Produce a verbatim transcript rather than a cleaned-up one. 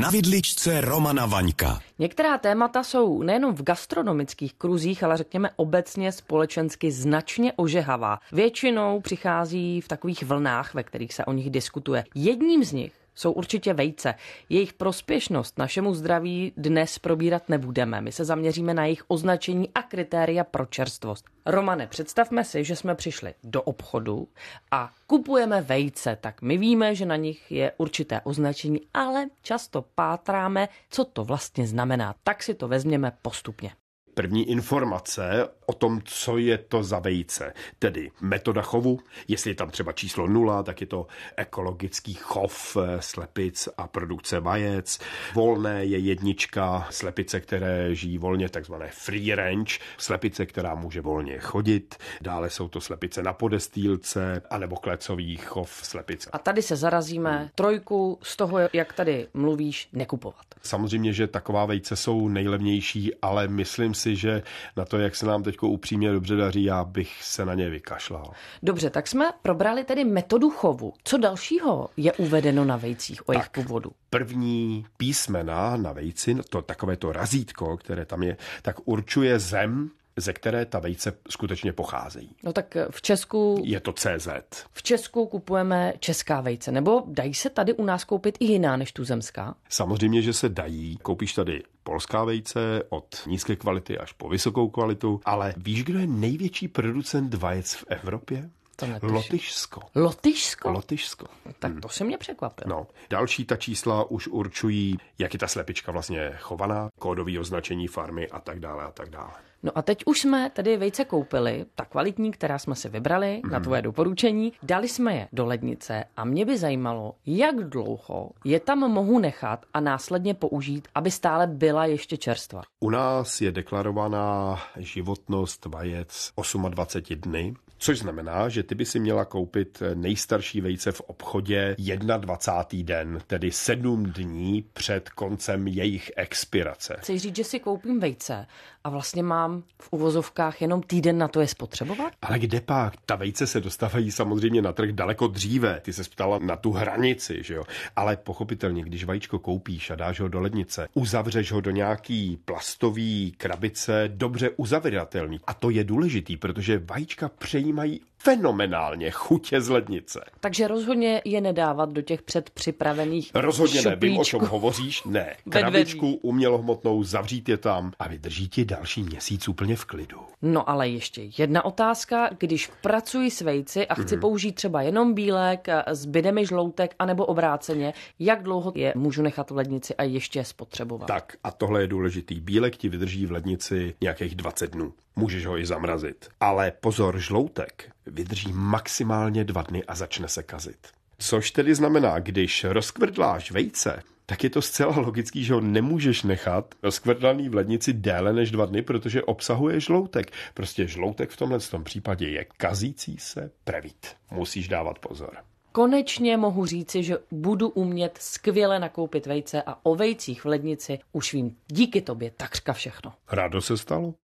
Na vidličce Romana Vaňka. Některá témata jsou nejenom v gastronomických kruzích, ale řekněme obecně společensky značně ožehavá. Většinou přichází v takových vlnách, ve kterých se o nich diskutuje. Jedním z nich jsou určitě vejce. Jejich prospěšnost našemu zdraví dnes probírat nebudeme. My se zaměříme na jejich označení a kritéria pro čerstvost. Romane, představme si, že jsme přišli do obchodu a kupujeme vejce. Tak my víme, že na nich je určité označení, ale často pátráme, co to vlastně znamená. Tak si to vezměme postupně. První informace o tom, co je to za vejce, tedy metoda chovu, jestli je tam třeba číslo nula, tak je to ekologický chov slepic a produkce vajec. Volné je jednička, slepice, které žijí volně, takzvané free range, slepice, která může volně chodit. Dále jsou to slepice na podestýlce, anebo klecový chov slepice. A tady se zarazíme trojku z toho, jak tady mluvíš, nekupovat. Samozřejmě, že taková vejce jsou nejlevnější, ale myslím si, že na to, jak se nám teď upřímně dobře daří, já bych se na ně vykašlal. Dobře, tak jsme probrali tedy metodu chovu. Co dalšího je uvedeno na vejcích o jejich původu? První písmena na vejci, to takové to razítko, které tam je, tak určuje zem, ze které ta vejce skutečně pocházejí. No tak v Česku... Je to C Z. V Česku kupujeme česká vejce, nebo dají se tady u nás koupit i jiná než tuzemská? Samozřejmě, že se dají. Koupíš tady polská vejce od nízké kvality až po vysokou kvalitu, ale víš, kdo je největší producent vajec v Evropě? Lotyšsko. Lotyšsko? Lotyšsko. Tak to se mě překvapilo. No, další ta čísla už určují, jak je ta slepička vlastně chovaná, kódové označení farmy a tak dále a tak dále. No a teď už jsme tedy vejce koupili, ta kvalitní, která jsme si vybrali mm. na tvoje doporučení, dali jsme je do lednice a mě by zajímalo, jak dlouho je tam mohu nechat a následně použít, aby stále byla ještě čerstvá. U nás je deklarovaná životnost vajec dvacet osm dny, což znamená, že ty by si měla koupit nejstarší vejce v obchodě dvacátý první den, tedy sedm dní před koncem jejich expirace. Chci říct, že si koupím vejce a vlastně mám v uvozovkách jenom týden na to je spotřebovat? Ale kde pak? Ta vejce se dostávají samozřejmě na trh daleko dříve. Ty se ptala na tu hranici, že jo? Ale pochopitelně, když vajíčko koupíš a dáš ho do lednice, uzavřeš ho do nějaký plastový krabice, dobře uzavíratelný. A to je důležitý, protože vajíčka přejímají fenomenálně chutě z lednice. Takže rozhodně je nedávat do těch předpřipravených Rozhodně šuplíčků. Nevím, o čem hovoříš. Ne. Krabičku umělohmotnou, zavřít je tam a vydrží ti další měsíc úplně v klidu. No ale ještě jedna otázka. Když pracuji s vejci a chci mm. použít třeba jenom bílek, zbyde mi žloutek anebo obráceně, jak dlouho je můžu nechat v lednici a ještě spotřebovat? Tak a tohle je důležitý. Bílek ti vydrží v lednici nějakých dvacet dnů. Můžeš ho i zamrazit. Ale pozor, žloutek vydrží maximálně dva dny a začne se kazit. Což tedy znamená, když rozkvrdláš vejce, tak je to zcela logický, že ho nemůžeš nechat rozkvrdlaný v lednici déle než dva dny, protože obsahuje žloutek. Prostě žloutek v tomhle tom případě je kazící se prevít. Musíš dávat pozor. Konečně mohu říci, že budu umět skvěle nakoupit vejce a o vejcích v lednici už vím díky tobě takřka všechno. Rádo se stalo.